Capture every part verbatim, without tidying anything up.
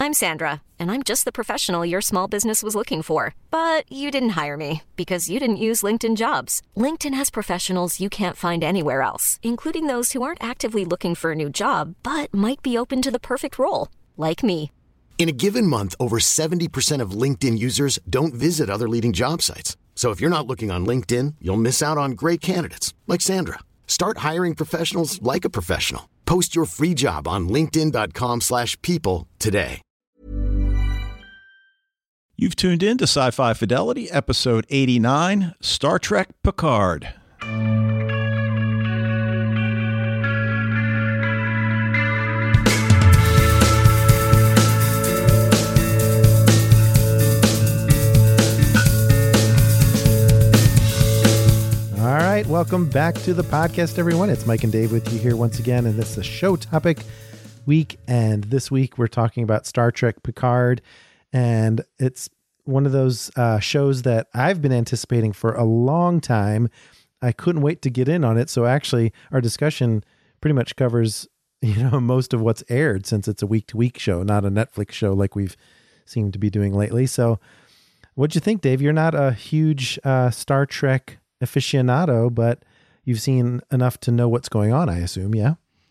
I'm Sandra, and I'm just the professional your small business was looking for. But you didn't hire me because you didn't use LinkedIn Jobs. LinkedIn has professionals you can't find anywhere else, including those who aren't actively looking for a new job, but might be open to the perfect role, like me. In a given month, over seventy percent of LinkedIn users don't visit other leading job sites. So if you're not looking on LinkedIn, you'll miss out on great candidates like Sandra. Start hiring professionals like a professional. Post your free job on linkedin.com slash people today. You've tuned in to Sci-Fi Fidelity, episode eighty-nine, Star Trek Picard. All right, welcome back to the podcast, everyone. It's Mike and Dave with you here once again, and this is a show topic week. And this week we're talking about Star Trek Picard, and it's one of those uh, shows that I've been anticipating for a long time. I couldn't wait to get in on it. So actually, our discussion pretty much covers, you know, most of what's aired, since it's a week-to-week show, not a Netflix show like we've seemed to be doing lately. So, what'd you think, Dave? You're not a huge uh, Star Trek aficionado, but you've seen enough to know what's going on, I assume. Yeah.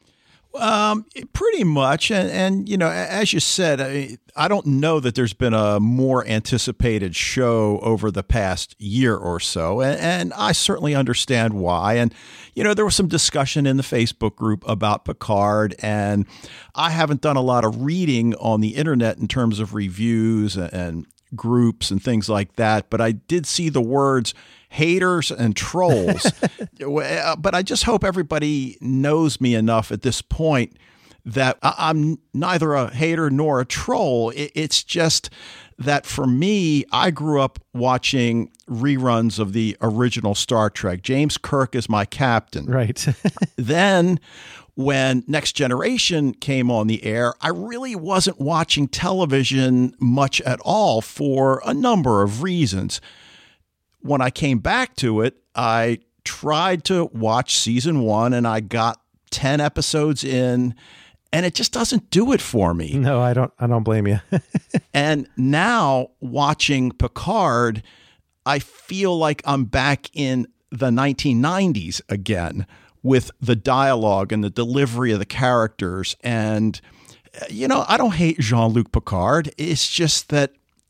Um, pretty much. And, and, you know, as you said, I, I don't know that there's been a more anticipated show over the past year or so. And, and I certainly understand why. And, you know, there was some discussion in the Facebook group about Picard, and I haven't done a lot of reading on the internet in terms of reviews and, and groups and things like that. But I did see the words haters and trolls. But I just hope everybody knows me enough at this point that I'm neither a hater nor a troll. It's just that for me, I grew up watching reruns of the original Star Trek. James Kirk is my captain. Right. Then when Next Generation came on the air, I really wasn't watching television much at all for a number of reasons. When I came back to it, I tried to watch season one, and I got ten episodes in, and it just doesn't do it for me. No, I don't, I don't blame you. And now watching Picard, I feel like I'm back in the nineteen nineties again with the dialogue and the delivery of the characters. And, you know, I don't hate Jean-Luc Picard. It's just that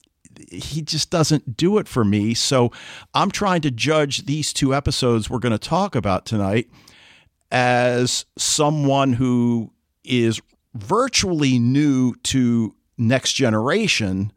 he just doesn't do it for me. So I'm trying to judge these two episodes we're going to talk about tonight as someone who is virtually new to Next Generation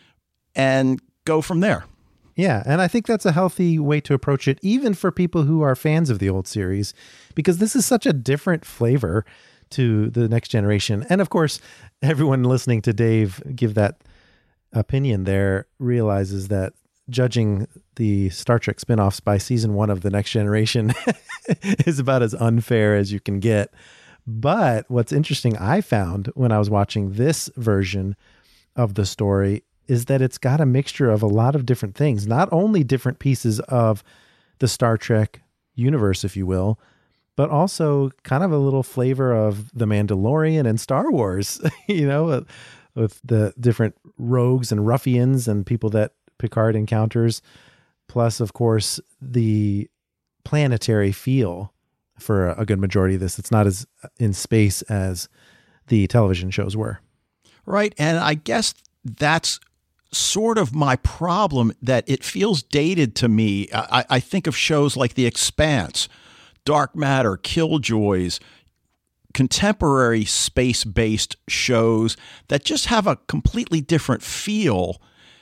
and go from there. Yeah, and I think that's a healthy way to approach it, even for people who are fans of the old series, because this is such a different flavor to the Next Generation. And of course, everyone listening to Dave give that opinion there realizes that judging the Star Trek spinoffs by season one of the Next Generation is about as unfair as you can get. But what's interesting I found when I was watching this version of the story is that it's got a mixture of a lot of different things, not only different pieces of the Star Trek universe, if you will, but also kind of a little flavor of The Mandalorian and Star Wars, you know, with the different rogues and ruffians and people that Picard encounters. Plus, of course, the planetary feel for a good majority of this. It's not as in space as the television shows were. Right. And I guess that's sort of my problem, that it feels dated to me. I, I think of shows like The Expanse, Dark Matter, Killjoys, contemporary space-based shows that just have a completely different feel.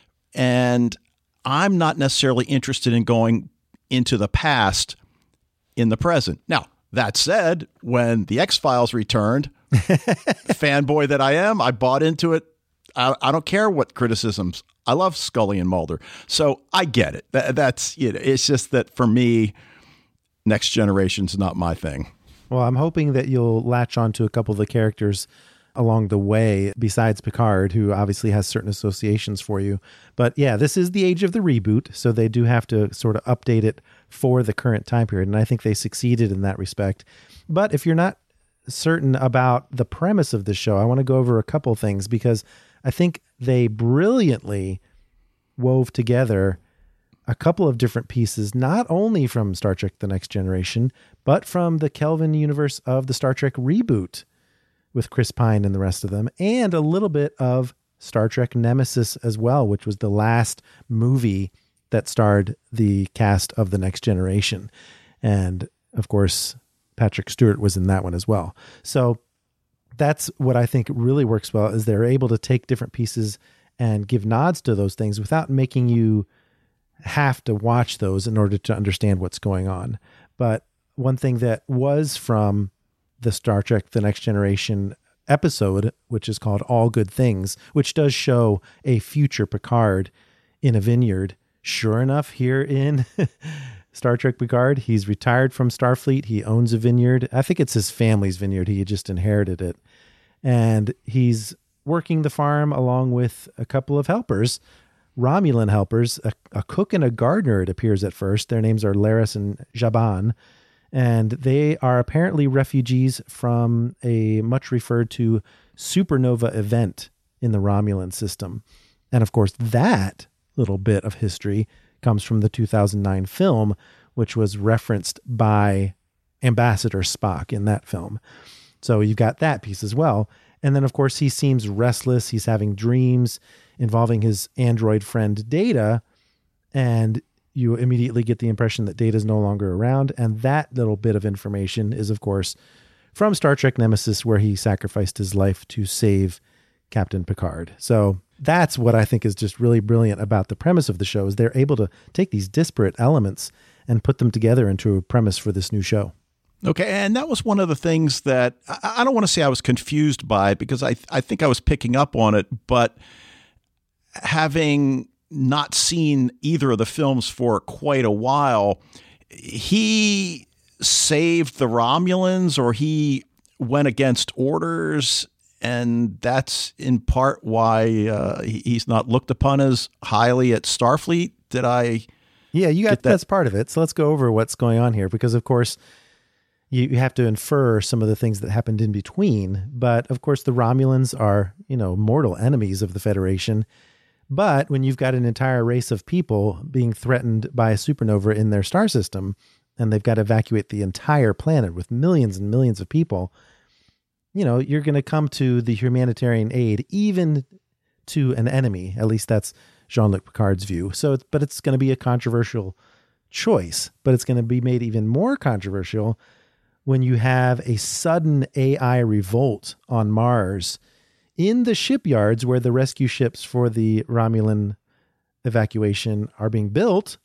And I'm not necessarily interested in going into the past in the present. Now, that said, when The X-Files returned, fanboy that I am, I bought into it. I, I don't care what criticisms. I love Scully and Mulder. So I get it. That, that's, you know, it's just that for me, Next Generation's not my thing. Well, I'm hoping that you'll latch on to a couple of the characters along the way, besides Picard, who obviously has certain associations for you. But yeah, this is the age of the reboot, so they do have to sort of update it for the current time period. And I think they succeeded in that respect. But if you're not certain about the premise of the show, I want to go over a couple things, because I think they brilliantly wove together a couple of different pieces, not only from Star Trek The Next Generation, but from the Kelvin universe of the Star Trek reboot with Chris Pine and the rest of them, and a little bit of Star Trek Nemesis as well, which was the last movie that starred the cast of The Next Generation. And of course, Patrick Stewart was in that one as well. So that's what I think really works well, is they're able to take different pieces and give nods to those things without making you have to watch those in order to understand what's going on. But one thing that was from the Star Trek The Next Generation episode, which is called All Good Things, which does show a future Picard in a vineyard. Sure enough, here in Star Trek Picard, he's retired from Starfleet. He owns a vineyard. I think it's his family's vineyard. He had just inherited it. And he's working the farm along with a couple of helpers, Romulan helpers, a, a cook and a gardener, it appears at first. Their names are Laris and Jaban. And they are apparently refugees from a much referred to supernova event in the Romulan system. And of course, that little bit of history comes from the two thousand nine film, which was referenced by Ambassador Spock in that film. So you've got that piece as well. And then, of course, he seems restless. He's having dreams involving his android friend Data. And you immediately get the impression that Data is no longer around. And that little bit of information is, of course, from Star Trek Nemesis, where he sacrificed his life to save Captain Picard. So that's what I think is just really brilliant about the premise of the show, is they're able to take these disparate elements and put them together into a premise for this new show. Okay, and that was one of the things that I, I don't want to say I was confused by, because I I think I was picking up on it, but having not seen either of the films for quite a while, he saved the Romulans, or he went against orders, and that's in part why uh, he, he's not looked upon as highly at Starfleet. Did I? Yeah, you got that? That's part of it. So let's go over what's going on here, because of course you, you have to infer some of the things that happened in between. But of course, the Romulans are, you know, mortal enemies of the Federation. But when you've got an entire race of people being threatened by a supernova in their star system, and they've got to evacuate the entire planet with millions and millions of people, you know, you're going to come to the humanitarian aid, even to an enemy. At least that's Jean-Luc Picard's view. So, it's, but it's going to be a controversial choice, but it's going to be made even more controversial when you have a sudden A I revolt on Mars in the shipyards where the rescue ships for the Romulan evacuation are being built.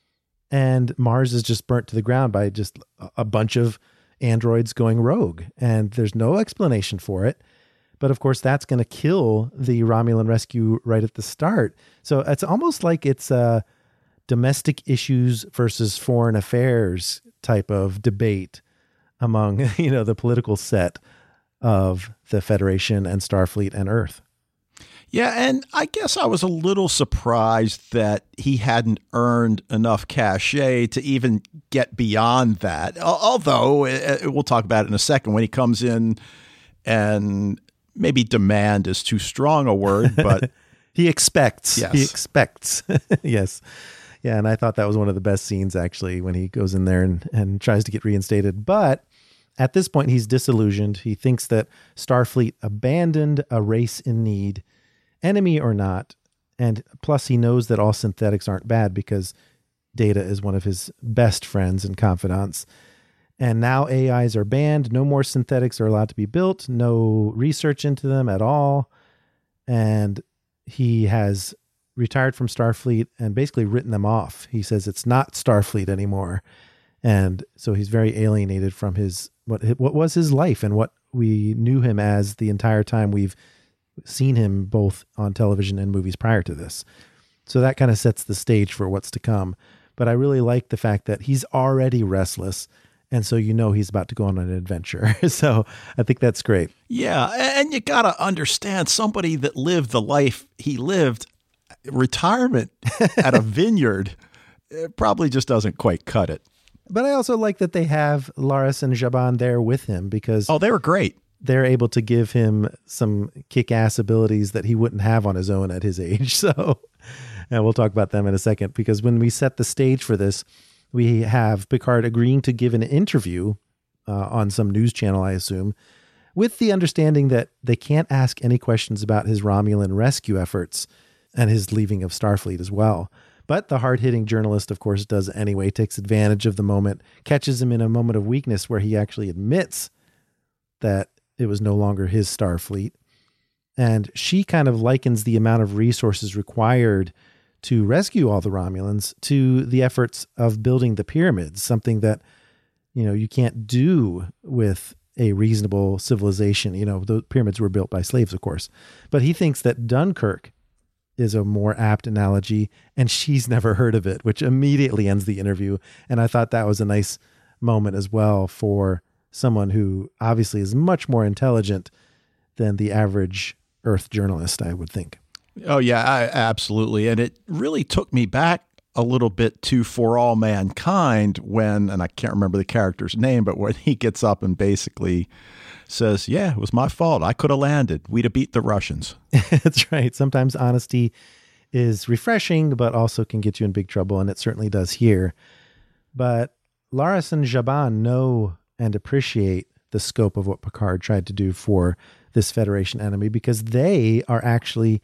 And Mars is just burnt to the ground by just a bunch of androids going rogue. And there's no explanation for it. But of course, that's going to kill the Romulan rescue right at the start. So it's almost like it's a domestic issues versus foreign affairs type of debate among, you know, the political set of the Federation and Starfleet and Earth. Yeah, and I guess I was a little surprised that he hadn't earned enough cachet to even get beyond that. Although, we'll talk about it in a second, when he comes in, and maybe demand is too strong a word, but... he expects. Yes. He expects. Yes. Yeah, and I thought that was one of the best scenes, actually, when he goes in there and, and tries to get reinstated. But at this point, he's disillusioned. He thinks that Starfleet abandoned a race in need, enemy or not. And plus, he knows that all synthetics aren't bad, because Data is one of his best friends and confidants. And now A Is are banned. No more synthetics are allowed to be built. No research into them at all. And he has retired from Starfleet and basically written them off. He says it's not Starfleet anymore. And so he's very alienated from his what what was his life and what we knew him as the entire time we've seen him both on television and movies prior to this. So that kind of sets the stage for what's to come. But I really like the fact that he's already restless. And so you know he's about to go on an adventure. So I think that's great. Yeah, and you got to understand, somebody that lived the life he lived, retirement at a vineyard, it probably just doesn't quite cut it. But I also like that they have Laris and Jaban there with him, because... Oh, they were great. they're able to give him some kick-ass abilities that he wouldn't have on his own at his age. So, and we'll talk about them in a second, because when we set the stage for this, we have Picard agreeing to give an interview uh, on some news channel, I assume, with the understanding that they can't ask any questions about his Romulan rescue efforts and his leaving of Starfleet as well. But the hard-hitting journalist, of course, does anyway, takes advantage of the moment, catches him in a moment of weakness where he actually admits that it was no longer his Starfleet. And she kind of likens the amount of resources required to rescue all the Romulans to the efforts of building the pyramids, something that, you know, you can't do with a reasonable civilization. You know, the pyramids were built by slaves, of course. But he thinks that Dunkirk is a more apt analogy, and she's never heard of it, which immediately ends the interview. And I thought that was a nice moment as well for someone who obviously is much more intelligent than the average Earth journalist, I would think. Oh, yeah, I, absolutely. And it really took me back a little bit to For All Mankind when, and I can't remember the character's name, but when he gets up and basically says, yeah, it was my fault. I could have landed. We'd have beat the Russians. That's right. Sometimes honesty is refreshing, but also can get you in big trouble, and it certainly does here. But Laris and Zhaban know and appreciate the scope of what Picard tried to do for this Federation enemy, because they are actually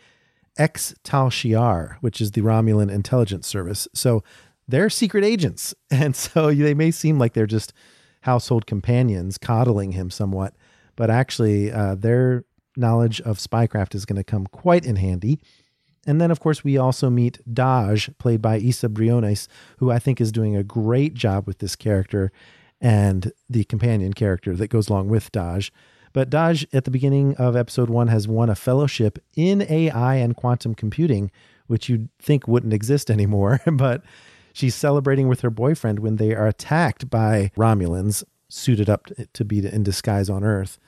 ex-Tal Shiar, which is the Romulan intelligence service. So they're secret agents. And so they may seem like they're just household companions coddling him somewhat, but actually uh, their knowledge of spycraft is going to come quite in handy. And then, of course, we also meet Dahj, played by Issa Briones, who I think is doing a great job with this character and the companion character that goes along with Dahj. But Dahj, at the beginning of episode one, has won a fellowship in A I and quantum computing, which you'd think wouldn't exist anymore. But she's celebrating with her boyfriend when they are attacked by Romulans, suited up to be in disguise on Earth.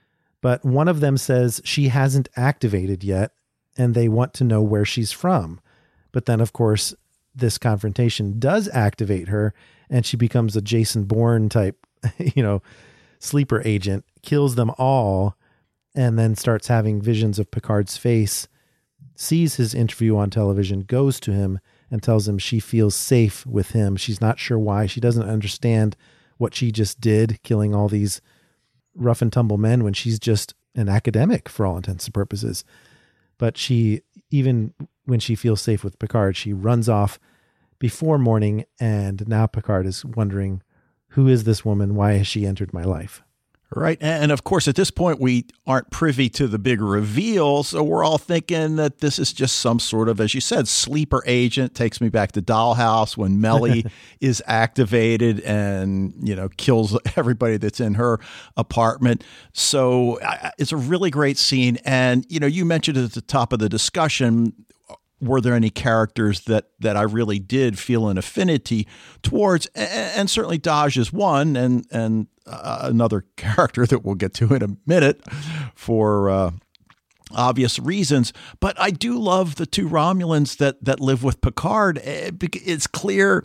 But one of them says she hasn't activated yet, and they want to know where she's from. But then, of course, this confrontation does activate her, and she becomes a Jason Bourne type, you know, sleeper agent, kills them all, and then starts having visions of Picard's face, sees his interview on television, goes to him and tells him she feels safe with him. She's not sure why. She doesn't understand what she just did, killing all these rough and tumble men when she's just an academic for all intents and purposes. But she, even when she feels safe with Picard, she runs off before morning, and now Picard is wondering, who is this woman? Why has she entered my life? Right. And of course, at this point, we aren't privy to the big reveal. So we're all thinking that this is just some sort of, as you said, sleeper agent. Takes me back to Dollhouse when Melly is activated and, you know, kills everybody that's in her apartment. So uh, it's a really great scene. And, you know, you mentioned at the top of the discussion, were there any characters that that I really did feel an affinity towards? And, and certainly Dahj is one, and and uh, another character that we'll get to in a minute for uh, obvious reasons. But I do love the two Romulans that that live with Picard. It's clear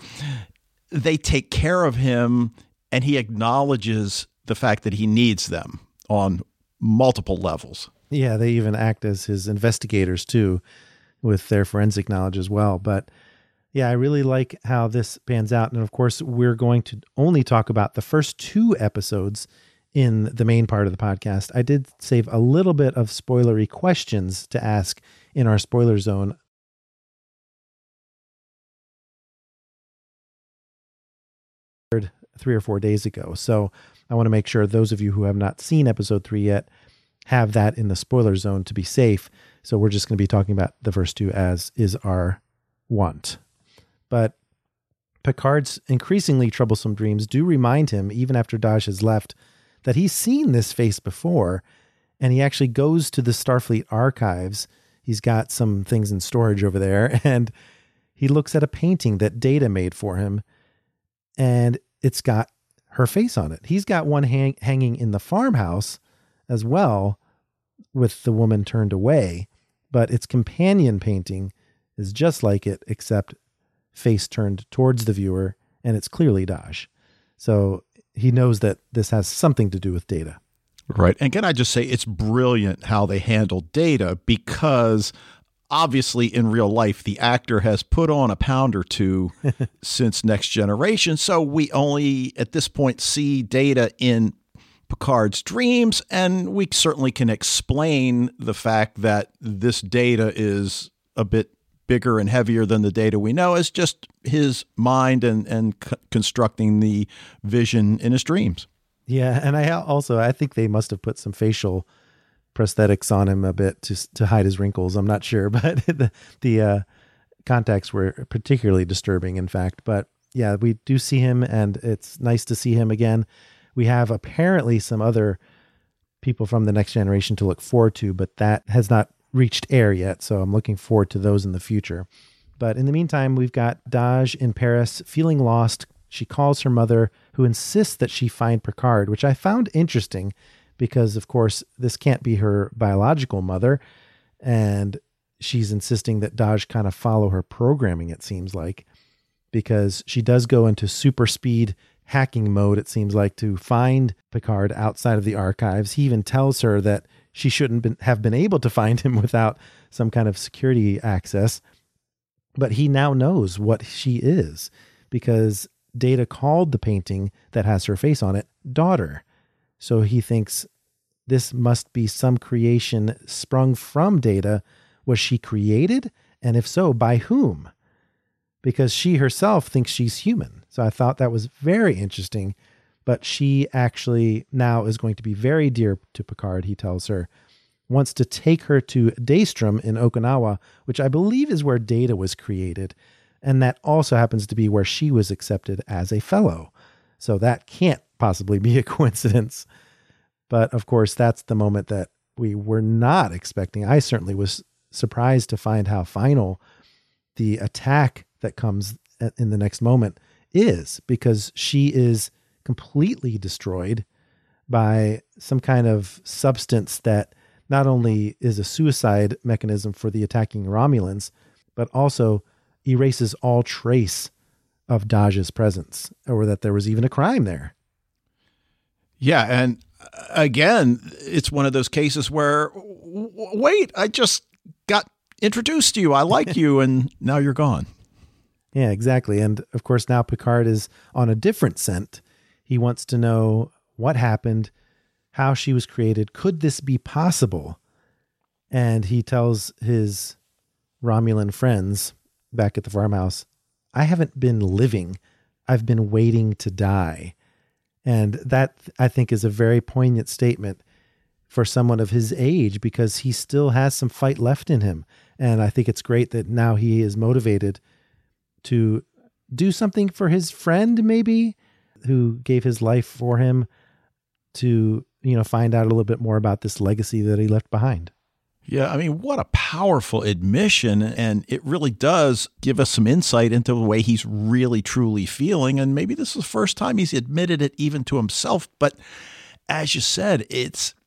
they take care of him, and he acknowledges the fact that he needs them on multiple levels. Yeah, they even act as his investigators too, with their forensic knowledge as well. But yeah, I really like how this pans out. And of course, we're going to only talk about the first two episodes in the main part of the podcast. I did save a little bit of spoilery questions to ask in our spoiler zone. Three or four days ago. So I want to make sure those of you who have not seen episode three yet have that in the spoiler zone to be safe. So we're just going to be talking about the first two as is our want. But Picard's increasingly troublesome dreams do remind him, even after Dahj has left, that he's seen this face before. And he actually goes to the Starfleet archives. He's got some things in storage over there. And he looks at a painting that Data made for him. And it's got her face on it. He's got one hang- hanging in the farmhouse as well, with the woman turned away. But its companion painting is just like it, except face turned towards the viewer, and it's clearly Dahj. So he knows that this has something to do with Data. Right. And can I just say it's brilliant how they handle Data, because obviously in real life, the actor has put on a pound or two since Next Generation. So we only at this point see Data in Picard's dreams, and we certainly can explain the fact that this Data is a bit bigger and heavier than the Data we know as just his mind and, and c- constructing the vision in his dreams. Yeah, and I also, I think they must have put some facial prosthetics on him a bit to to hide his wrinkles. I'm not sure, but the, the uh, contacts were particularly disturbing, in fact. But yeah, we do see him, and it's nice to see him again. We have apparently some other people from the Next Generation to look forward to, but that has not reached air yet, so I'm looking forward to those in the future. But in the meantime, we've got Dahj in Paris, feeling lost. She calls her mother, who insists that she find Picard, which I found interesting because, of course, this can't be her biological mother. And she's insisting that Dahj kind of follow her programming, it seems like, because she does go into super speed hacking mode, it seems like, to find Picard outside of the archives. He even tells her that she shouldn't been, have been able to find him without some kind of security access. But he now knows what she is, because Data called the painting that has her face on it daughter. So he thinks this must be some creation sprung from Data. Was she created? And if so, by whom? Because she herself thinks she's human. So I thought that was very interesting. But she actually now is going to be very dear to Picard, he tells her. Wants to take her to Daystrom in Okinawa, which I believe is where Data was created. And that also happens to be where she was accepted as a fellow. So that can't possibly be a coincidence. But of course, that's the moment that we were not expecting. I certainly was surprised to find how final the attack that comes in the next moment is, because she is completely destroyed by some kind of substance that not only is a suicide mechanism for the attacking Romulans, but also erases all trace of Dahj's presence, or that there was even a crime there. Yeah, and again, it's one of those cases where, w- wait, I just got introduced to you. I like you, and now you're gone. Yeah, exactly. And of course, now Picard is on a different scent. He wants to know what happened, how she was created. Could this be possible? And he tells his Romulan friends back at the farmhouse, I haven't been living. I've been waiting to die. And that, I think, is a very poignant statement for someone of his age, because he still has some fight left in him. And I think it's great that now he is motivated to do something for his friend, maybe, who gave his life for him, to, you know, find out a little bit more about this legacy that he left behind. Yeah, I mean, what a powerful admission, and it really does give us some insight into the way he's really, truly feeling, and maybe this is the first time he's admitted it even to himself, but as you said, it's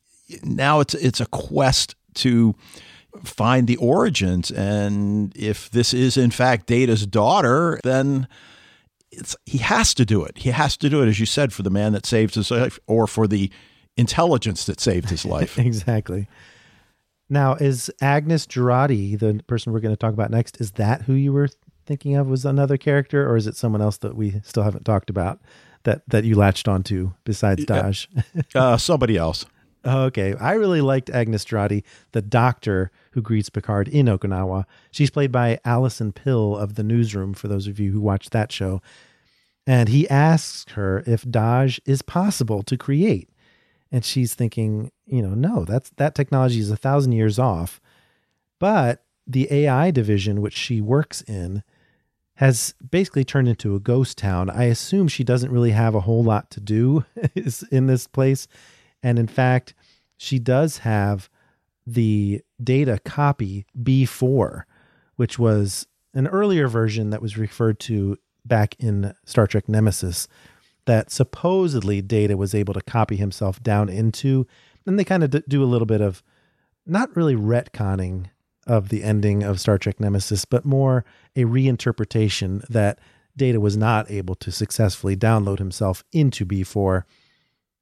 now it's it's a quest to find the origins, and if this is in fact Data's daughter, then it's he has to do it. He has to do it, as you said, for the man that saved his life, or for the intelligence that saved his life. Exactly. Now, is Agnes Jurati, the person we're going to talk about next, is that who you were thinking of was another character, or is it someone else that we still haven't talked about that, that you latched onto besides Dahj? uh, somebody else. Okay. I really liked Agnes Jurati, the doctor who greets Picard in Okinawa. She's played by Alison Pill of The Newsroom, for those of you who watched that show. And he asks her if Dahj is possible to create. And she's thinking, you know, no, that's that technology is a thousand years off. But the A I division, which she works in, has basically turned into a ghost town. I assume she doesn't really have a whole lot to do in this place. And in fact, she does have the Data copy B four, which was an earlier version that was referred to back in Star Trek Nemesis, that supposedly Data was able to copy himself down into. And they kind of d- do a little bit of, not really retconning of the ending of Star Trek Nemesis, but more a reinterpretation that Data was not able to successfully download himself into B four.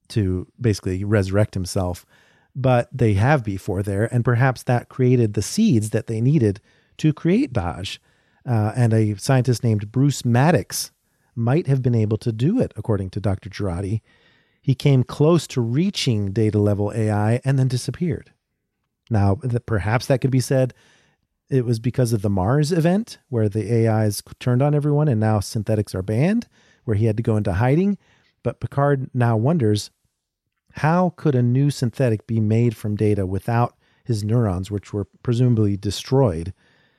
to basically resurrect himself. But they have before there, and perhaps that created the seeds that they needed to create Dahj. Uh, and a scientist named Bruce Maddox might have been able to do it, according to Doctor Jurati. He came close to reaching data level A I and then disappeared. Now, th- perhaps that could be said it was because of the Mars event, where the A Is turned on everyone and now synthetics are banned, where he had to go into hiding. But Picard now wonders, how could a new synthetic be made from data without his neurons, which were presumably destroyed?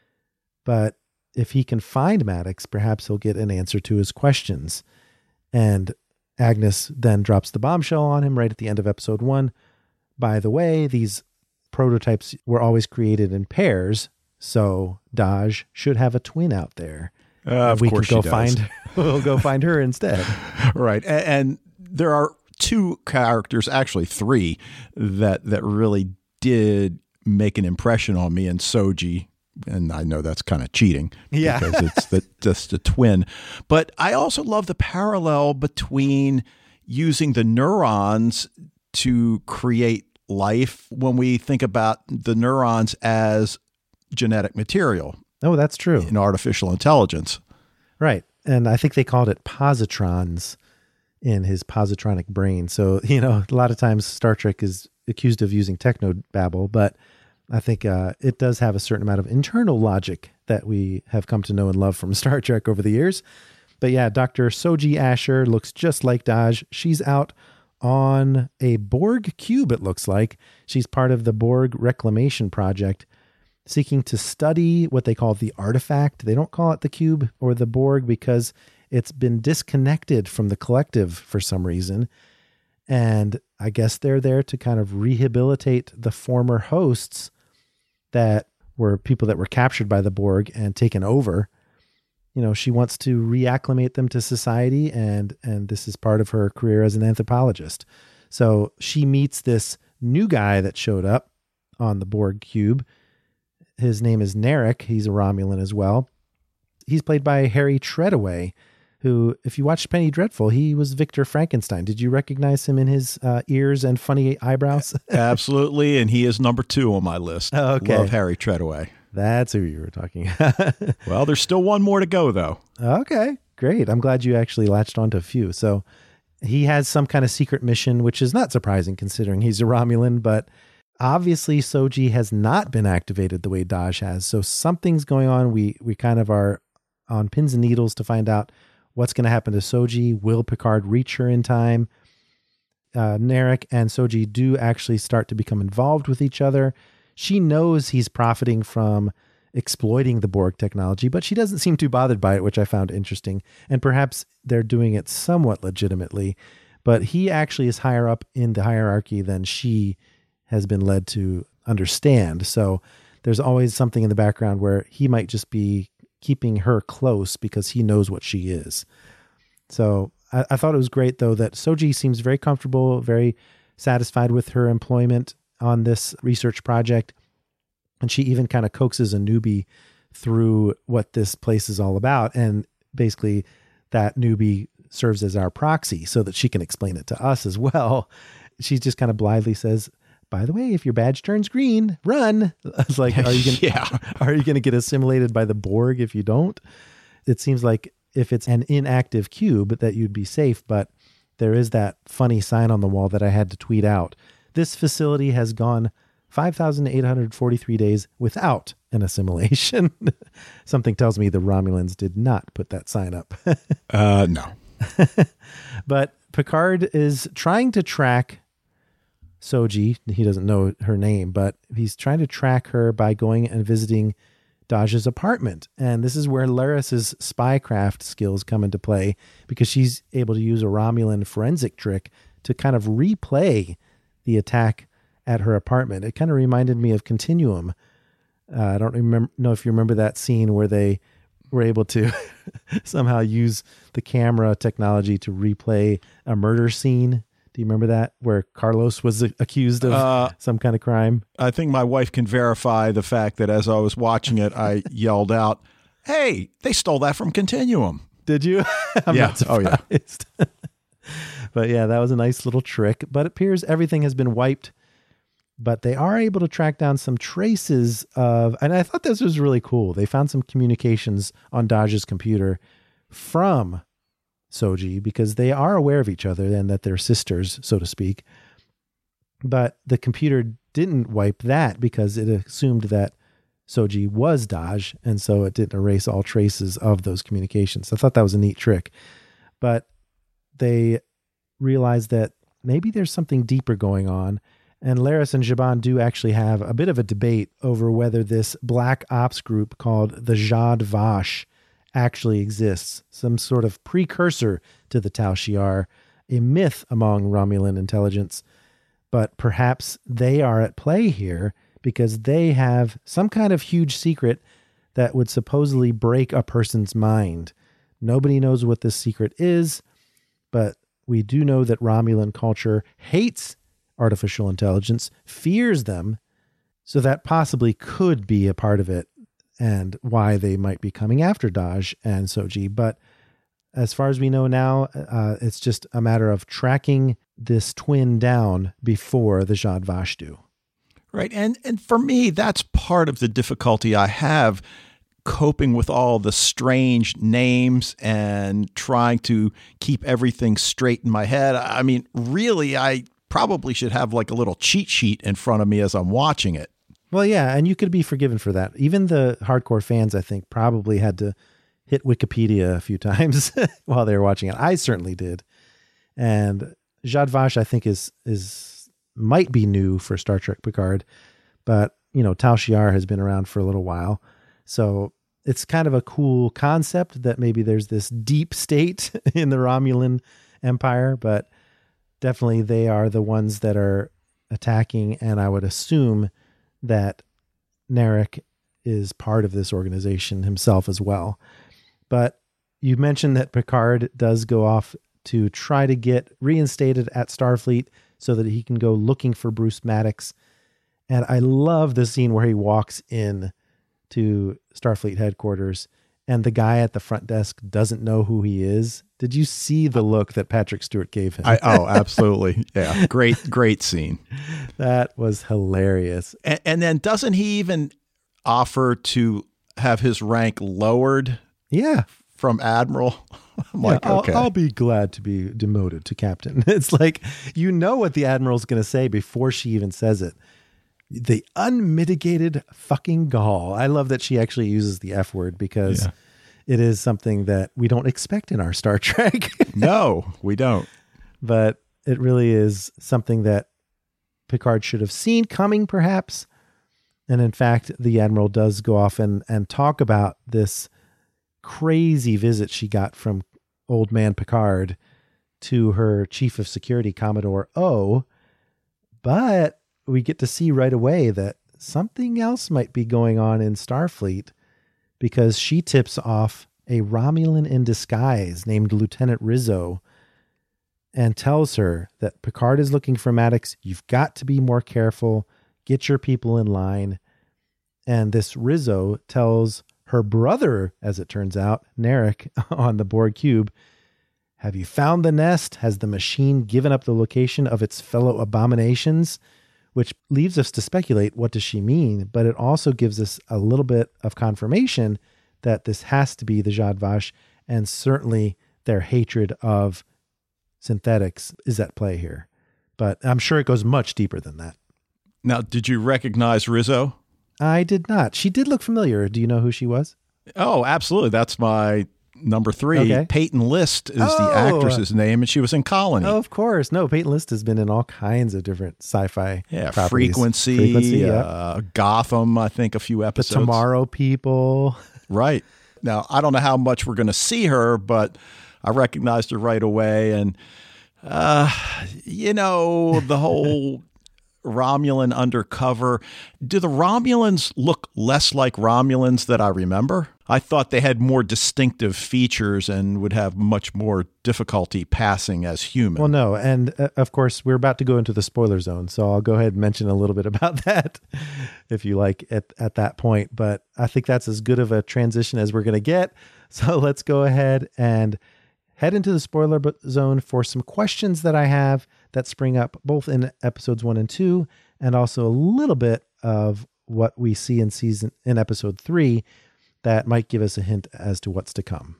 But if he can find Maddox, perhaps he'll get an answer to his questions. And Agnes then drops the bombshell on him right at the end of episode one. By the way, these prototypes were always created in pairs, so Dahj should have a twin out there. Uh, of we course can go she does. find. We'll go find her instead. Right, and, and there are two characters, actually three, that that really did make an impression on me, and Soji. And I know that's kind of cheating, yeah, because it's the, just a twin. But I also love the parallel between using the neurons to create life when we think about the neurons as genetic material. Oh, that's true. In artificial intelligence. Right. And I think they called it positrons in his positronic brain. So, you know, a lot of times Star Trek is accused of using technobabble, but I think uh, it does have a certain amount of internal logic that we have come to know and love from Star Trek over the years. But yeah, Doctor Soji Asher looks just like Dahj. She's out on a Borg cube, it looks like. She's part of the Borg Reclamation Project, seeking to study what they call the artifact. They don't call it the cube or the Borg because it's been disconnected from the collective for some reason. And I guess they're there to kind of rehabilitate the former hosts that were people that were captured by the Borg and taken over. You know, she wants to reacclimate them to society, and and this is part of her career as an anthropologist. So she meets this new guy that showed up on the Borg cube. His name is Narek. He's a Romulan as well. He's played by Harry Treadaway, who, if you watched Penny Dreadful, he was Victor Frankenstein. Did you recognize him in his uh, ears and funny eyebrows? Absolutely, and he is number two on my list. Oh, okay. Love Harry Treadaway. That's who you were talking. Well, there's still one more to go, though. Okay, great. I'm glad you actually latched onto a few. So he has some kind of secret mission, which is not surprising considering he's a Romulan, but obviously Soji has not been activated the way Dahj has. So something's going on. We we kind of are on pins and needles to find out what's going to happen to Soji. Will Picard reach her in time? Uh, Narek and Soji do actually start to become involved with each other. She knows he's profiting from exploiting the Borg technology, but she doesn't seem too bothered by it, which I found interesting. And perhaps they're doing it somewhat legitimately, but he actually is higher up in the hierarchy than she has been led to understand. So there's always something in the background where he might just be keeping her close because he knows what she is. So I, I thought it was great, though, that Soji seems very comfortable, very satisfied with her employment on this research project. And she even kind of coaxes a newbie through what this place is all about. And basically that newbie serves as our proxy so that she can explain it to us as well. She just kind of blithely says, by the way, if your badge turns green, run. It's like, are you going yeah. are you going to get assimilated by the Borg if you don't? It seems like if it's an inactive cube that you'd be safe, but there is that funny sign on the wall that I had to tweet out. This facility has gone five thousand eight hundred forty-three days without an assimilation. Something tells me the Romulans did not put that sign up. uh, no. But Picard is trying to track Soji. He doesn't know her name, but he's trying to track her by going and visiting Dahj's apartment. And this is where Laris's spycraft skills come into play, because she's able to use a Romulan forensic trick to kind of replay the attack at her apartment. It kind of reminded me of Continuum. Uh, I don't remember know if you remember that scene where they were able to somehow use the camera technology to replay a murder scene. Do you remember that, where Carlos was accused of uh, some kind of crime? I think my wife can verify the fact that as I was watching it, I yelled out, "Hey, they stole that from Continuum." Did you? I'm yeah. not surprised. Oh, yeah. But yeah, that was a nice little trick. But it appears everything has been wiped. But they are able to track down some traces of, and I thought this was really cool. They found some communications on Dahj's computer from Soji because they are aware of each other and that they're sisters, so to speak. But the computer didn't wipe that because it assumed that Soji was Dahj, and so it didn't erase all traces of those communications. I thought that was a neat trick. But they realized that maybe there's something deeper going on. And Laris and Zhaban do actually have a bit of a debate over whether this black ops group called the Zhat Vash actually exists, some sort of precursor to the Tal Shiar, a myth among Romulan intelligence. But perhaps they are at play here because they have some kind of huge secret that would supposedly break a person's mind. Nobody knows what this secret is, but we do know that Romulan culture hates artificial intelligence, fears them, so that possibly could be a part of it and why they might be coming after Dahj and Soji. But as far as we know now, uh, it's just a matter of tracking this twin down before the Zhat Vash do. Right. And, and for me, that's part of the difficulty I have coping with all the strange names and trying to keep everything straight in my head. I mean, really, I probably should have like a little cheat sheet in front of me as I'm watching it. Well, yeah, and you could be forgiven for that. Even the hardcore fans, I think, probably had to hit Wikipedia a few times while they were watching it. I certainly did. And Zhat Vash, I think, is is might be new for Star Trek Picard, but you know, Tal Shiar has been around for a little while, so it's kind of a cool concept that maybe there's this deep state in the Romulan Empire, but definitely they are the ones that are attacking, and I would assume that Narek is part of this organization himself as well. But you mentioned that Picard does go off to try to get reinstated at Starfleet so that he can go looking for Bruce Maddox. And I love the scene where he walks in to Starfleet headquarters and the guy at the front desk doesn't know who he is. Did you see the look that Patrick Stewart gave him? I, oh, absolutely. Yeah. Great, great scene. That was hilarious. And, and then doesn't he even offer to have his rank lowered? Yeah. From Admiral? I'm yeah, like, I'll, okay. I'll be glad to be demoted to captain. It's like, you know what the Admiral's going to say before she even says it. The unmitigated fucking gall. I love that she actually uses the F word because yeah. it is something that we don't expect in our Star Trek. No, we don't. But it really is something that Picard should have seen coming, perhaps. And in fact, the Admiral does go off and, and talk about this crazy visit she got from old man Picard to her chief of security, Commodore O. But we get to see right away that something else might be going on in Starfleet because she tips off a Romulan in disguise named Lieutenant Rizzo and tells her that Picard is looking for Maddox. You've got to be more careful. Get your people in line. And this Rizzo tells her brother, as it turns out, Narek, on the Borg cube, have you found the nest? Has the machine given up the location of its fellow abominations? Which leaves us to speculate, what does she mean? But it also gives us a little bit of confirmation that this has to be the Zhat Vash, and certainly their hatred of synthetics is at play here. But I'm sure it goes much deeper than that. Now, did you recognize Rizzo? I did not. She did look familiar. Do you know who she was? Oh, absolutely. That's my number three. Okay. Peyton List is oh, the actress's name, and she was in Colony. Oh, of course. No, Peyton List has been in all kinds of different sci-fi Yeah, properties. Frequency, Frequency uh, yeah. Gotham, I think a few episodes. The Tomorrow People. Right. Now, I don't know how much we're going to see her, but I recognized her right away. And, uh, you know, the whole Romulan undercover. Do the Romulans look less like Romulans that I remember? I thought they had more distinctive features and would have much more difficulty passing as human. Well, no. And uh, of course, we're about to go into the spoiler zone. So I'll go ahead and mention a little bit about that if you like at, at that point. But I think that's as good of a transition as we're going to get. So let's go ahead and head into the spoiler zone for some questions that I have that spring up both in episodes one and two, and also a little bit of what we see in season in episode three that might give us a hint as to what's to come.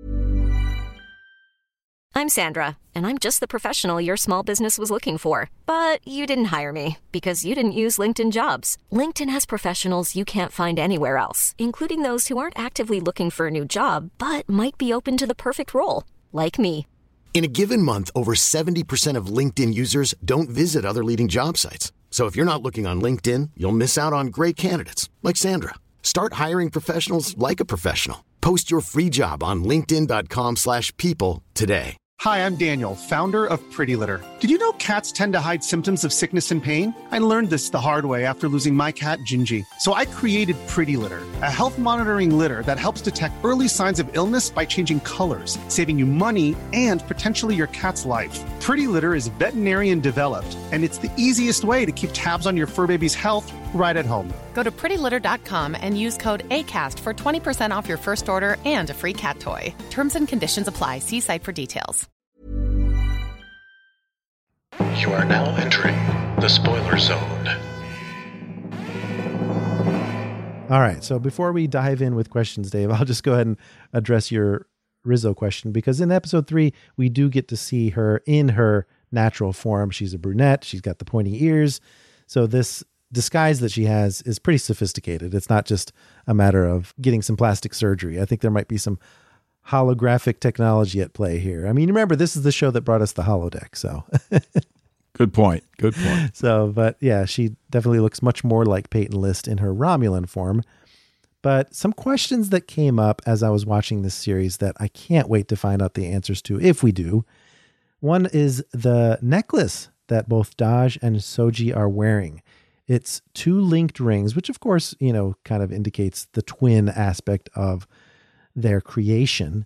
I'm Sandra, and I'm just the professional your small business was looking for. But you didn't hire me because you didn't use LinkedIn Jobs. LinkedIn has professionals you can't find anywhere else, including those who aren't actively looking for a new job, but might be open to the perfect role, like me. In a given month, over seventy percent of LinkedIn users don't visit other leading job sites. So if you're not looking on LinkedIn, you'll miss out on great candidates like Sandra. Start hiring professionals like a professional. Post your free job on linkedin dot com slash people today. Hi, I'm Daniel, founder of Pretty Litter. Did you know cats tend to hide symptoms of sickness and pain? I learned this the hard way after losing my cat, Gingy. So I created Pretty Litter, a health monitoring litter that helps detect early signs of illness by changing colors, saving you money and potentially your cat's life. Pretty Litter is veterinarian developed, and it's the easiest way to keep tabs on your fur baby's health right at home. Go to pretty litter dot com and use code ACAST for twenty percent off your first order and a free cat toy. Terms and conditions apply. See site for details. You are now entering the spoiler zone. All right, so before we dive in with questions, Dave, I'll just go ahead and address your Rizzo question, because in episode three, we do get to see her in her natural form. She's a brunette. She's got the pointy ears. So this disguise that she has is pretty sophisticated. It's not just a matter of getting some plastic surgery. I think there might be some holographic technology at play here. I mean, remember, this is the show that brought us the holodeck. So good point. Good point. So, but yeah, she definitely looks much more like Peyton List in her Romulan form. But some questions that came up as I was watching this series that I can't wait to find out the answers to, if we do. One is the necklace that both Dahj and Soji are wearing. It's two linked rings, which of course, you know, kind of indicates the twin aspect of their creation.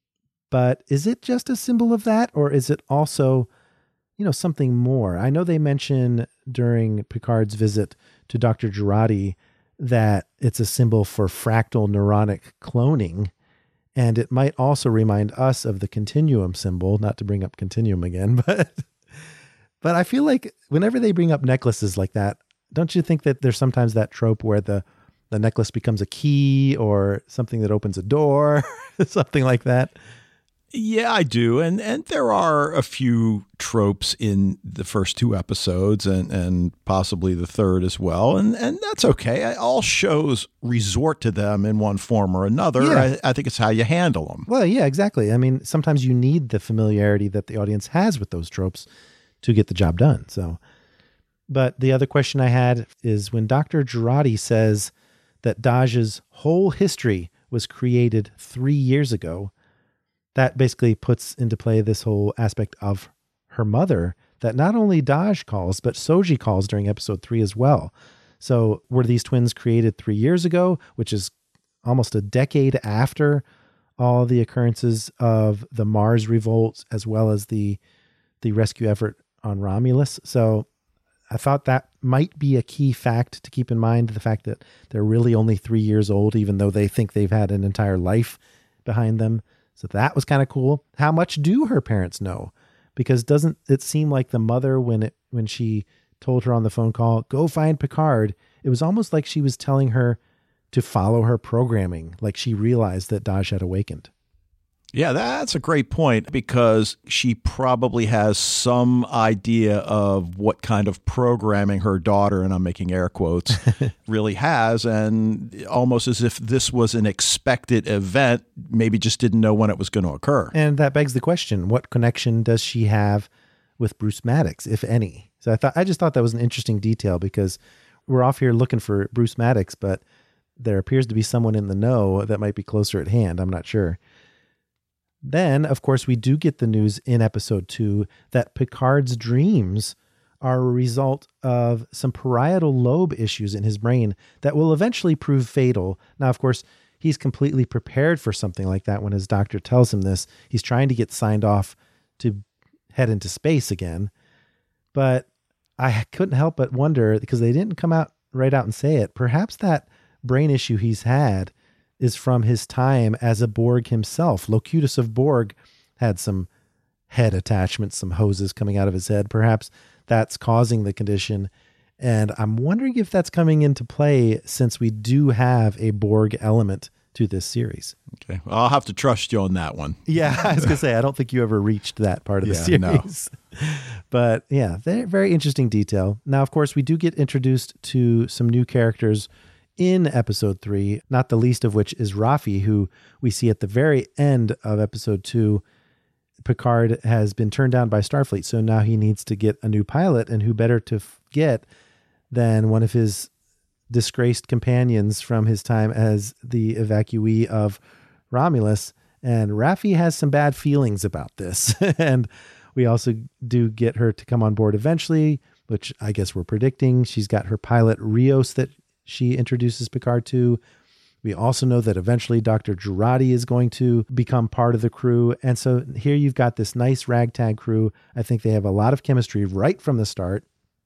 But is it just a symbol of that, or is it also, you know, something more? I know they mention during Picard's visit to Doctor Jurati that it's a symbol for fractal neuronic cloning. And it might also remind us of the continuum symbol, not to bring up continuum again, but, but I feel like whenever they bring up necklaces like that, don't you think that there's sometimes that trope where the, the necklace becomes a key or something that opens a door, something like that? Yeah, I do. And and there are a few tropes in the first two episodes and, and possibly the third as well. And and that's okay. All shows resort to them in one form or another. Yeah. I, I think it's how you handle them. Well, yeah, exactly. I mean, sometimes you need the familiarity that the audience has with those tropes to get the job done. So, but the other question I had is when Doctor Jurati says that Dahj's whole history was created three years ago, that basically puts into play this whole aspect of her mother that not only Dahj calls, but Soji calls during episode three as well. So were these twins created three years ago, which is almost a decade after all the occurrences of the Mars revolt, as well as the, the rescue effort on Romulus? So I thought that might be a key fact to keep in mind, the fact that they're really only three years old, even though they think they've had an entire life behind them. So that was kind of cool. How much do her parents know? Because doesn't it seem like the mother, when it when she told her on the phone call, go find Picard, it was almost like she was telling her to follow her programming, like she realized that Dahj had awakened. Yeah, that's a great point, because she probably has some idea of what kind of programming her daughter, and I'm making air quotes, really has. And almost as if this was an expected event, maybe just didn't know when it was going to occur. And that begs the question, what connection does she have with Bruce Maddox, if any? So I thought, I just thought that was an interesting detail, because we're off here looking for Bruce Maddox, but there appears to be someone in the know that might be closer at hand. I'm not sure. Then, of course, we do get the news in episode two that Picard's dreams are a result of some parietal lobe issues in his brain that will eventually prove fatal. Now, of course, he's completely prepared for something like that when his doctor tells him this. He's trying to get signed off to head into space again. But I couldn't help but wonder, because they didn't come out right out and say it, perhaps that brain issue he's had is from his time as a Borg himself. Locutus of Borg had some head attachments, some hoses coming out of his head. Perhaps that's causing the condition. And I'm wondering if that's coming into play since we do have a Borg element to this series. Okay. Well, I'll have to trust you on that one. Yeah, I was going to say, I don't think you ever reached that part of the Yeah, series. No. But yeah, very, very interesting detail. Now, of course, we do get introduced to some new characters in episode three, not the least of which is Raffi, who we see at the very end of episode two. Picard has been turned down by Starfleet, so now he needs to get a new pilot, and who better to f- get than one of his disgraced companions from his time as the evacuee of Romulus. And Raffi has some bad feelings about this. And we also do get her to come on board eventually, which I guess we're predicting. She's got her pilot Rios that she introduces Picard to. We also know that eventually Doctor Jurati is going to become part of the crew. And so here you've got this nice ragtag crew. I think they have a lot of chemistry right from the start.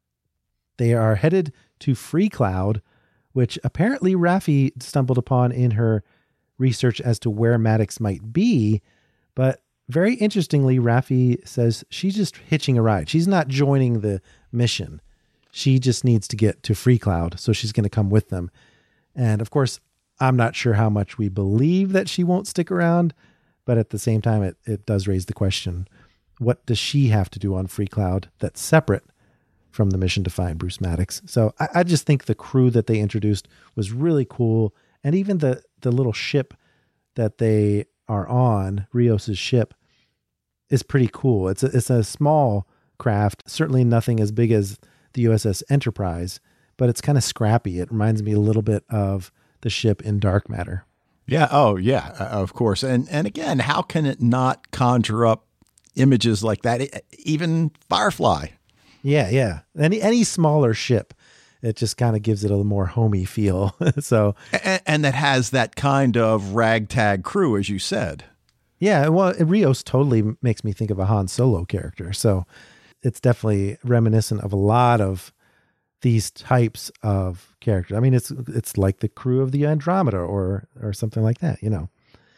They are headed to Freecloud, which apparently Raffi stumbled upon in her research as to where Maddox might be. But very interestingly, Raffi says she's just hitching a ride. She's not joining the mission. She just needs to get to Freecloud, so she's going to come with them. And of course, I'm not sure how much we believe that she won't stick around, but at the same time, it, it does raise the question, what does she have to do on Freecloud that's separate from the mission to find Bruce Maddox? So I, I just think the crew that they introduced was really cool. And even the, the little ship that they are on, Rios's ship, is pretty cool. It's a, it's a small craft, certainly nothing as big as the U S S Enterprise, but it's kind of scrappy. It reminds me a little bit of the ship in Dark Matter. Yeah. Oh, yeah, of course. And and again, how can it not conjure up images like that? Even Firefly. Yeah, yeah. Any any smaller ship, it just kind of gives it a more homey feel. So, and, and that has that kind of ragtag crew, as you said. Yeah, well, Rios totally makes me think of a Han Solo character. So it's definitely reminiscent of a lot of these types of characters. I mean, it's it's like the crew of the Andromeda or or something like that, you know.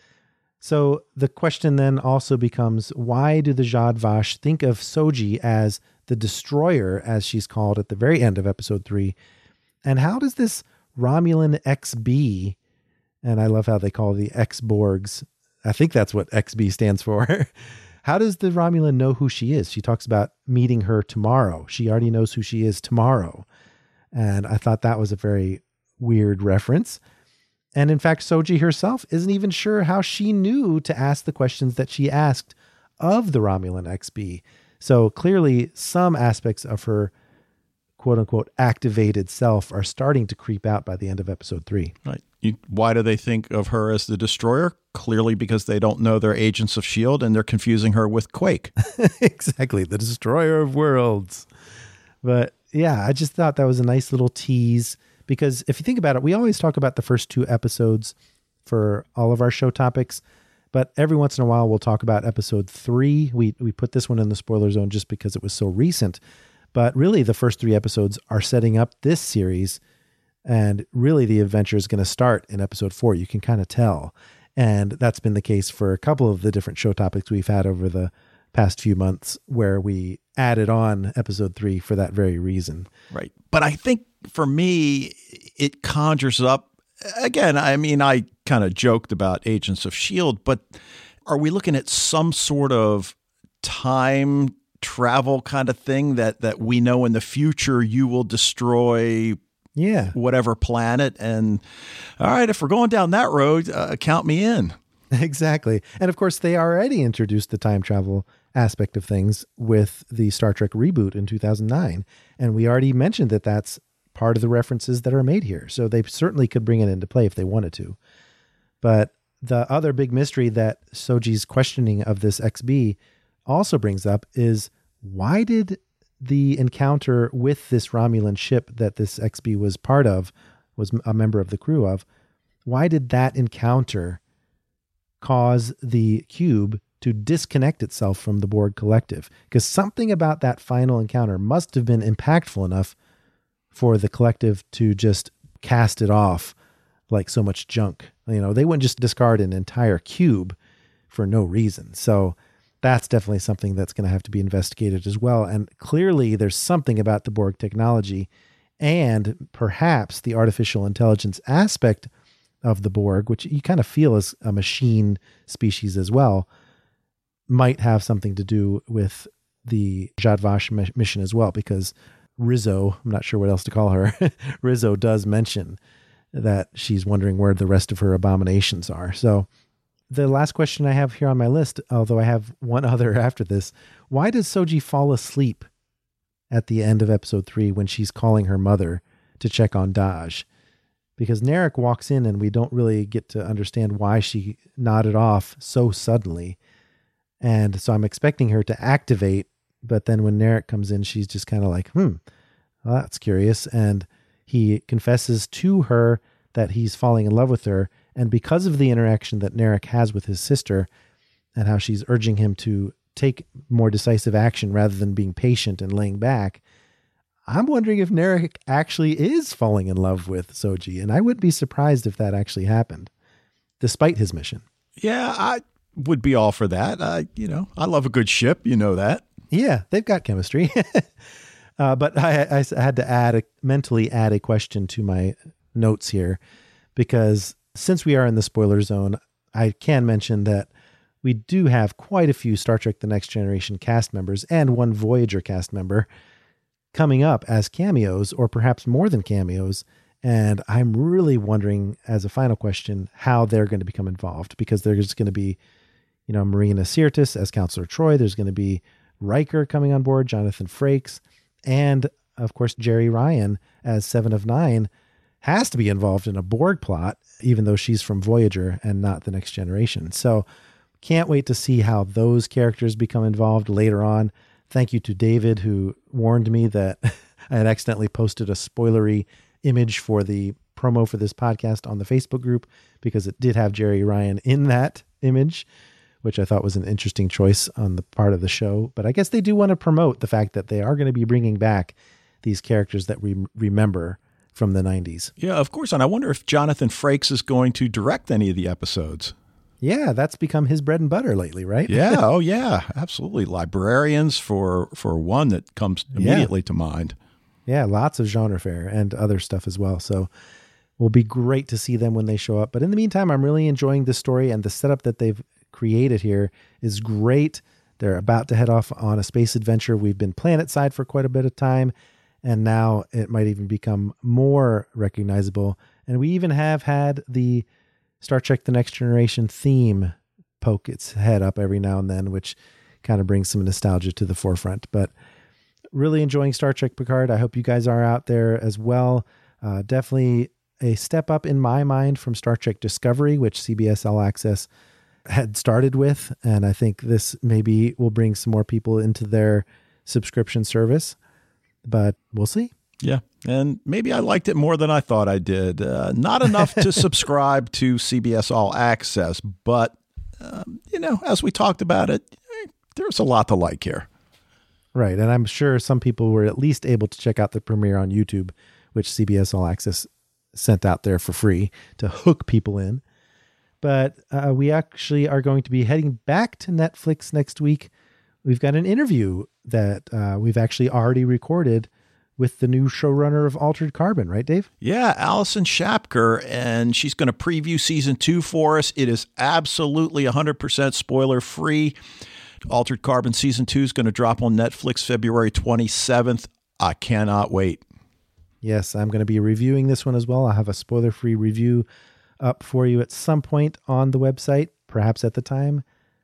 So the question then also becomes, why do the Zhat Vash think of Soji as the destroyer, as she's called at the very end of episode three? And how does this Romulan X B, and I love how they call the X-Borgs, I think that's what X B stands for. How does the Romulan know who she is? She talks about meeting her tomorrow. She already knows who she is tomorrow. And I thought that was a very weird reference. And in fact, Soji herself isn't even sure how she knew to ask the questions that she asked of the Romulan X B. So clearly some aspects of her quote unquote activated self are starting to creep out by the end of episode three. Right. You, why do they think of her as the destroyer? Clearly because they don't know they're agents of S H I E L D and they're confusing her with Quake. Exactly. The destroyer of worlds. But yeah, I just thought that was a nice little tease, because if you think about it, we always talk about the first two episodes for all of our show topics, but every once in a while we'll talk about episode three. We we put this one in the spoiler zone just because it was so recent, but really the first three episodes are setting up this series, and really the adventure is going to start in episode four. You can kind of tell. And that's been the case for a couple of the different show topics we've had over the past few months, where we added on episode three for that very reason. Right. But I think for me, it conjures up, again, I mean, I kind of joked about Agents of S H I E L D, but are we looking at some sort of time travel kind of thing that, that we know in the future you will destroy Yeah. whatever planet? And all right, if we're going down that road, uh, count me in. Exactly. And of course, they already introduced the time travel aspect of things with the Star Trek reboot in two thousand nine. And we already mentioned that that's part of the references that are made here. So they certainly could bring it into play if they wanted to. But the other big mystery that Soji's questioning of this X B also brings up is, why did the encounter with this Romulan ship that this X B was part of, was a member of the crew of, why did that encounter cause the cube to disconnect itself from the Borg collective? Because something about that final encounter must have been impactful enough for the collective to just cast it off like so much junk. You know, they wouldn't just discard an entire cube for no reason. So that's definitely something that's going to have to be investigated as well. And clearly there's something about the Borg technology and perhaps the artificial intelligence aspect of the Borg, which you kind of feel is a machine species as well, might have something to do with the Zhat Vash mission as well, because Rizzo, I'm not sure what else to call her, Rizzo does mention that she's wondering where the rest of her abominations are. So the last question I have here on my list, although I have one other after this, why does Soji fall asleep at the end of episode three when she's calling her mother to check on Dahj? Because Narek walks in and we don't really get to understand why she nodded off so suddenly. And so I'm expecting her to activate, but then when Narek comes in, she's just kind of like, hmm, well, that's curious. And he confesses to her that he's falling in love with her. And because of the interaction that Narek has with his sister and how she's urging him to take more decisive action rather than being patient and laying back, I'm wondering if Narek actually is falling in love with Soji. And I wouldn't be surprised if that actually happened, despite his mission. Yeah, I would be all for that. Uh, you know, I love a good ship. You know that. Yeah, they've got chemistry. uh, but I, I had to add a, mentally add a question to my notes here, because since we are in the spoiler zone, I can mention that we do have quite a few Star Trek The Next Generation cast members and one Voyager cast member coming up as cameos, or perhaps more than cameos. And I'm really wondering, as a final question, how they're going to become involved, because there's going to be, you know, Marina Sirtis as Counselor Troy. There's going to be Riker coming on board, Jonathan Frakes, and of course, Jeri Ryan as Seven of Nine has to be involved in a Borg plot, even though she's from Voyager and not The Next Generation. So can't wait to see how those characters become involved later on. Thank you to David, who warned me that I had accidentally posted a spoilery image for the promo for this podcast on the Facebook group, because it did have Jeri Ryan in that image, which I thought was an interesting choice on the part of the show. But I guess they do want to promote the fact that they are going to be bringing back these characters that we remember from the nineties. Yeah, of course. And I wonder if Jonathan Frakes is going to direct any of the episodes. Yeah, that's become his bread and butter lately, right? Yeah. Oh, yeah. Absolutely. Librarians for for one that comes immediately yeah. to mind. Yeah, lots of genre fare and other stuff as well. So will be great to see them when they show up. But in the meantime, I'm really enjoying this story, and the setup that they've created here is great. They're about to head off on a space adventure. We've been planetside for quite a bit of time, and now it might even become more recognizable. And we even have had the Star Trek The Next Generation theme poke its head up every now and then, which kind of brings some nostalgia to the forefront. But really enjoying Star Trek Picard. I hope you guys are out there as well. Uh, definitely a step up in my mind from Star Trek Discovery, which C B S All Access had started with. And I think this maybe will bring some more people into their subscription service, but we'll see. Yeah. And maybe I liked it more than I thought I did. Uh, not enough to subscribe to C B S All Access, but, um, you know, as we talked about it, eh, there's a lot to like here. Right. And I'm sure some people were at least able to check out the premiere on YouTube, which C B S All Access sent out there for free to hook people in. But uh, we actually are going to be heading back to Netflix next week. We've got an interview that uh, we've actually already recorded with the new showrunner of Altered Carbon, right, Dave? Yeah, Alison Schapker, and she's going to preview season two for us. It is absolutely one hundred percent spoiler-free. Altered Carbon season two is going to drop on Netflix February twenty-seventh. I cannot wait. Yes, I'm going to be reviewing this one as well. I'll have a spoiler-free review up for you at some point on the website, perhaps at the time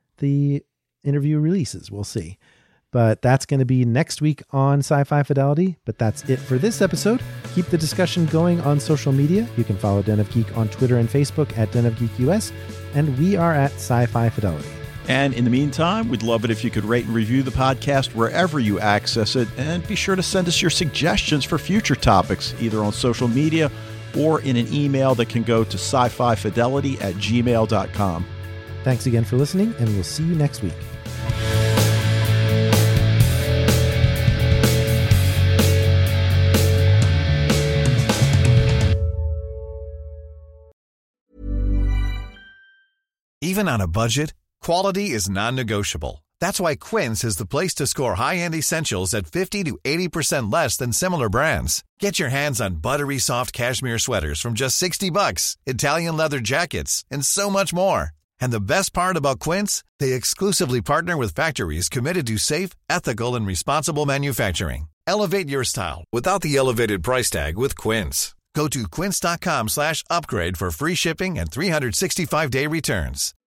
the interview releases. We'll see. But that's going to be next week on Sci-Fi Fidelity. But that's it for this episode. Keep the discussion going on social media. You can follow Den of Geek on Twitter and Facebook at Den of Geek U S. And we are at Sci-Fi Fidelity. And in the meantime, we'd love it if you could rate and review the podcast wherever you access it. And be sure to send us your suggestions for future topics, either on social media or in an email that can go to sci-fi fidelity at gmail dot com. Thanks again for listening, and we'll see you next week. Even on a budget, quality is non-negotiable. That's why Quince is the place to score high-end essentials at fifty to eighty percent less than similar brands. Get your hands on buttery soft cashmere sweaters from just sixty bucks, Italian leather jackets, and so much more. And the best part about Quince, they exclusively partner with factories committed to safe, ethical, and responsible manufacturing. Elevate your style without the elevated price tag with Quince. Go to quince.com slash upgrade for free shipping and three sixty-five day returns.